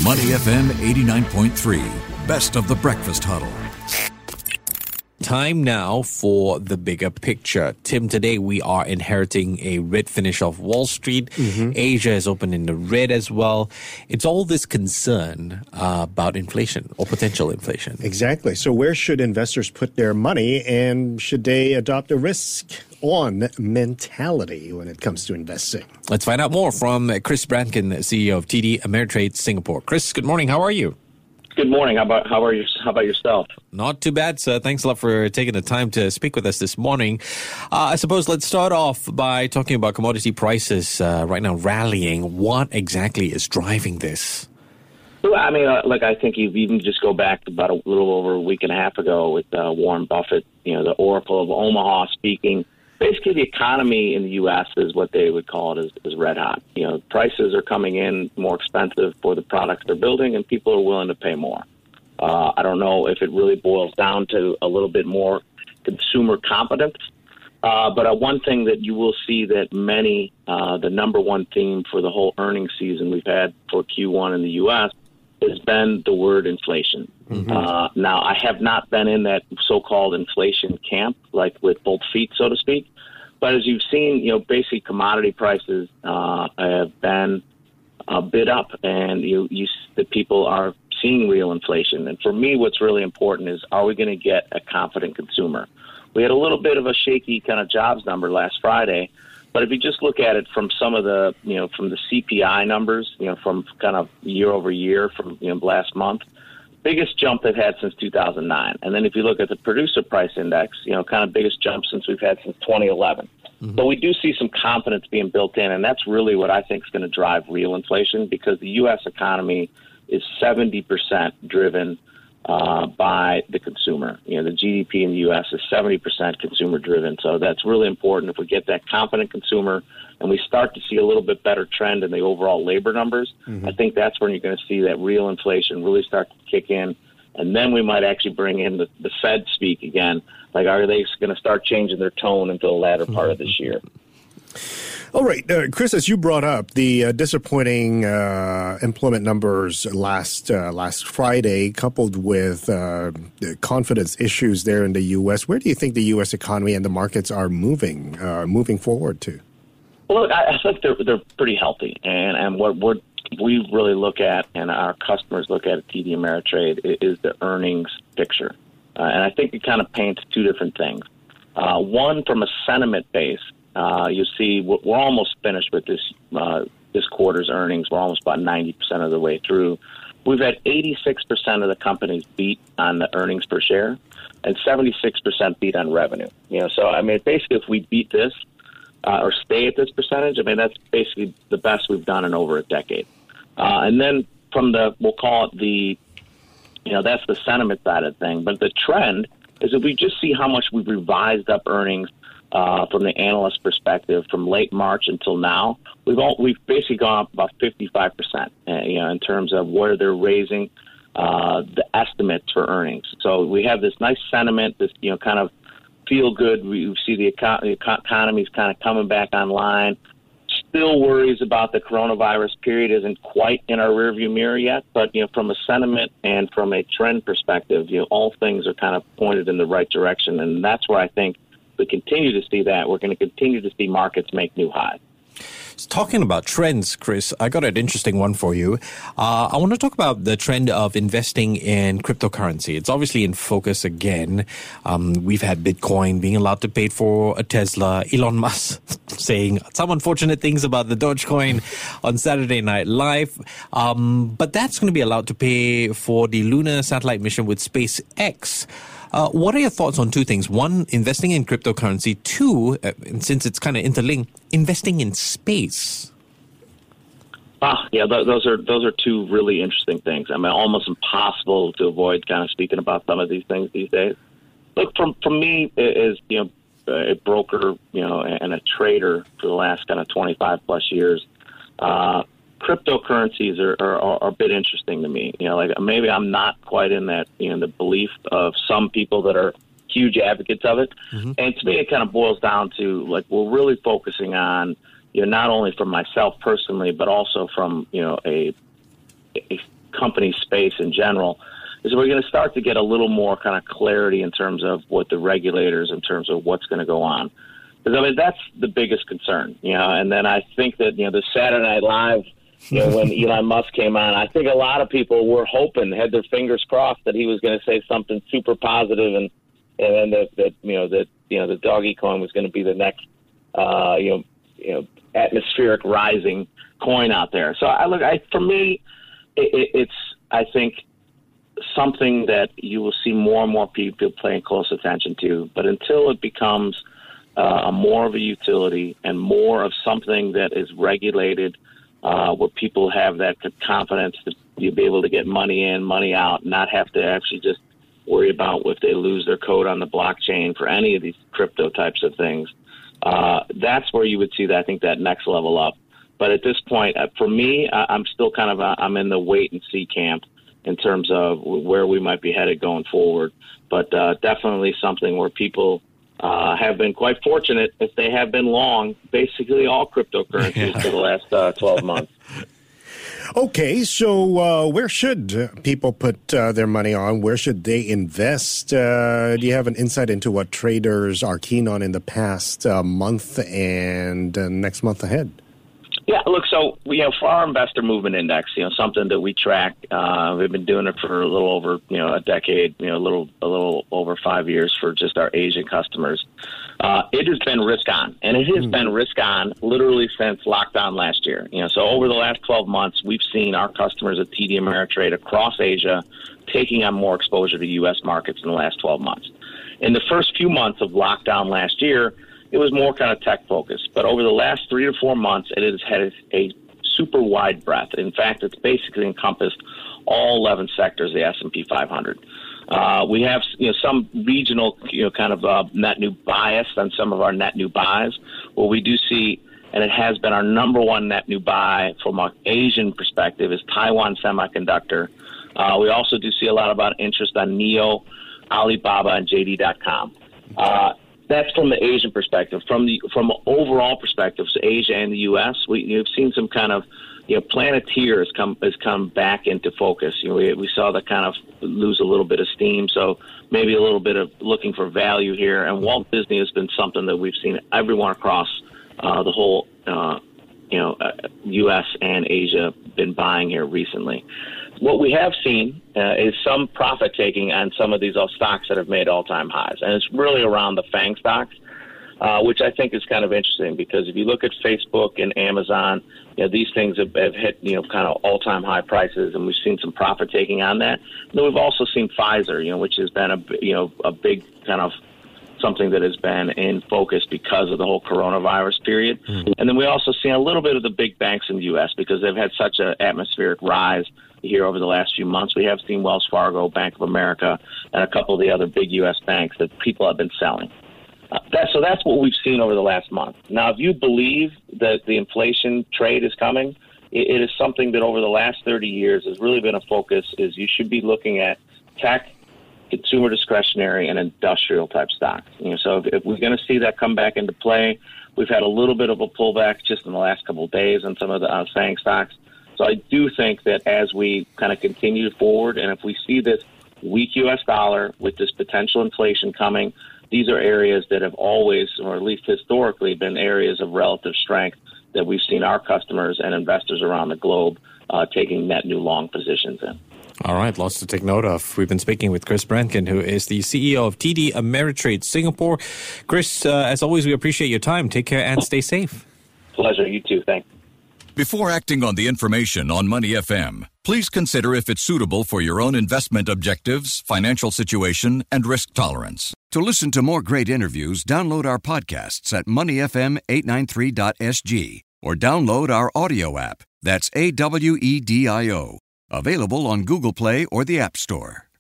Money FM 89.3, best of the breakfast huddle. Time now for the bigger picture. Tim, today we are inheriting a red finish of Wall Street. Asia is open in the red as well. It's all this concern about inflation or potential inflation. Exactly. So where should investors put their money, and should they adopt a risk-on mentality when it comes to investing? Let's find out more from Chris Brankin, CEO of TD Ameritrade Singapore. Chris, good morning. How are you? Good morning. How about yourself? Not too bad, sir. Thanks a lot for taking the time to speak with us this morning. I suppose let's start off by talking about commodity prices right now rallying. What exactly is driving this? Well, I mean, I think you even just go back about a little over a week and a half ago with Warren Buffett, the Oracle of Omaha speaking. Basically, the economy in the U.S. is what they would call it is red hot. Prices are coming in more expensive for the products they're building, and people are willing to pay more. I don't know if it really boils down to a little bit more consumer confidence, but one thing that you will see that the number one theme for the whole earnings season we've had for Q1 in the U.S. has been the word inflation. Now, I have not been in that so-called inflation camp, like with both feet, so to speak. But as you've seen, basically commodity prices have been a bit up, and the people are seeing real inflation. And for me, what's really important is, are we going to get a confident consumer? We had a little bit of a shaky kind of jobs number last Friday, but if you just look at it from some of the, from the CPI numbers, from kind of year over year from last month, biggest jump they've had since 2009. And then if you look at the producer price index, kind of biggest jump since we've had since 2011. So we do see some confidence being built in, and that's really what I think is going to drive real inflation, because the U.S. economy is 70% driven by the consumer. The GDP in the U.S. is 70% consumer driven. So that's really important. If we get that confident consumer and we start to see a little bit better trend in the overall labor numbers, I think that's when you're going to see that real inflation really start to kick in. And then we might actually bring in the Fed speak again. Like, are they going to start changing their tone until the latter part of this year? All right, Chris, as you brought up, the disappointing employment numbers last Friday, coupled with confidence issues there in the U.S., where do you think the U.S. economy and the markets are moving forward to? Well, look, I think they're pretty healthy, and what we really look at, and our customers look at TD Ameritrade, is the earnings picture, and I think it kind of paints two different things. One, from a sentiment base. You see, we're almost finished with this quarter's earnings. We're almost about 90% of the way through. We've had 86% of the companies beat on the earnings per share, and 76% beat on revenue. So I mean, basically, if we beat this or stay at this percentage, I mean, that's basically the best we've done in over a decade. And then from we'll call it that's the sentiment side of the thing. But the trend is if we just see how much we've revised up earnings. From the analyst perspective, from late March until now, we've basically gone up about 55%. In terms of where they're raising the estimates for earnings. So we have this nice sentiment, this kind of feel good. We see the economy's kind of coming back online. Still worries about the coronavirus period isn't quite in our rearview mirror yet, but from a sentiment and from a trend perspective, all things are kind of pointed in the right direction, and that's where I think. We continue to see that. We're going to continue to see markets make new highs. Talking about trends, Chris, I got an interesting one for you. I want to talk about the trend of investing in cryptocurrency. It's obviously in focus again. We've had Bitcoin being allowed to pay for a Tesla, Elon Musk saying some unfortunate things about the Dogecoin on Saturday Night Live. But that's going to be allowed to pay for the lunar satellite mission with SpaceX. What are your thoughts on two things? One, investing in cryptocurrency. Two, since it's kind of interlinked, investing in space. Yeah, those are two really interesting things. I mean, almost impossible to avoid kind of speaking about some of these things these days. Look, from me, as a broker, and a trader for the last kind of 25 plus years, cryptocurrencies are a bit interesting to me. Like maybe I'm not quite in that, the belief of some people that are huge advocates of it. And to me, it kind of boils down to like we're really focusing on, not only from myself personally, but also from a company space in general, is we're going to start to get a little more kind of clarity in terms of what the regulators, in terms of what's going to go on. Because, I mean, that's the biggest concern, and then I think that, the Saturday Night Live, when Elon Musk came on, I think a lot of people were hoping, had their fingers crossed that he was going to say something super positive, and then that the doggy coin was going to be the next, atmospheric rising coin out there. So for me, it's I think something that you will see more and more people paying close attention to. But until it becomes more of a utility and more of something that is regulated, where people have that confidence that you'll be able to get money in, money out, not have to actually just worry about if they lose their code on the blockchain for any of these crypto types of things. That's where you would see that, I think, that next level up. But at this point, for me, I'm still kind of I'm in the wait and see camp in terms of where we might be headed going forward. But definitely something where people have been quite fortunate if they have been long basically all cryptocurrencies for the last 12 months. Okay, so where should people put their money on? Where should they invest? Do you have an insight into what traders are keen on in the past month and next month ahead? Yeah, look, so for our investor movement index, something that we track, we've been doing it for a little over, a decade, a little over 5 years for just our Asian customers. It has been risk on, and it has been risk on literally since lockdown last year. So over the last 12 months, we've seen our customers at TD Ameritrade across Asia taking on more exposure to U.S. markets in the last 12 months. In the first few months of lockdown last year, it was more kind of tech focused. But over the last 3 to 4 months, it has had a super wide breadth. In fact, it's basically encompassed all 11 sectors of the S&P 500. We have some regional kind of net new bias on some of our net new buys. What we do see, and it has been our number one net new buy from an Asian perspective, is Taiwan Semiconductor. We also do see a lot about interest on NIO, Alibaba, and JD.com. That's from the Asian perspective. From an overall perspective, so Asia and the U.S., we've seen some kind of, Planeteer has come back into focus. We saw that kind of lose a little bit of steam, so maybe a little bit of looking for value here. And Walt Disney has been something that we've seen everyone across the whole, U.S. and Asia been buying here recently. What we have seen is some profit taking on some of these stocks that have made all-time highs, and it's really around the FANG stocks, which I think is kind of interesting because if you look at Facebook and Amazon, these things have hit kind of all-time high prices, and we've seen some profit taking on that. And then we've also seen Pfizer, which has been a big kind of something that has been in focus because of the whole coronavirus period. Mm-hmm. And then we also seen a little bit of the big banks in the U.S. because they've had such an atmospheric rise here over the last few months. We have seen Wells Fargo, Bank of America, and a couple of the other big U.S. banks that people have been selling. So that's what we've seen over the last month. Now, if you believe that the inflation trade is coming, it is something that over the last 30 years has really been a focus, is you should be looking at tech, consumer discretionary, and industrial type stocks. So if we're going to see that come back into play, we've had a little bit of a pullback just in the last couple of days on some of the FANG stocks. So I do think that as we kind of continue forward, and if we see this weak U.S. dollar with this potential inflation coming, these are areas that have always, or at least historically, been areas of relative strength that we've seen our customers and investors around the globe taking net new long positions in. All right, lots to take note of. We've been speaking with Chris Brankin, who is the CEO of TD Ameritrade Singapore. Chris, as always, we appreciate your time. Take care and stay safe. Pleasure. You too. Thanks. Before acting on the information on Money FM, please consider if it's suitable for your own investment objectives, financial situation, and risk tolerance. To listen to more great interviews, download our podcasts at moneyfm893.sg or download our audio app. That's AWEDIO. Available on Google Play or the App Store.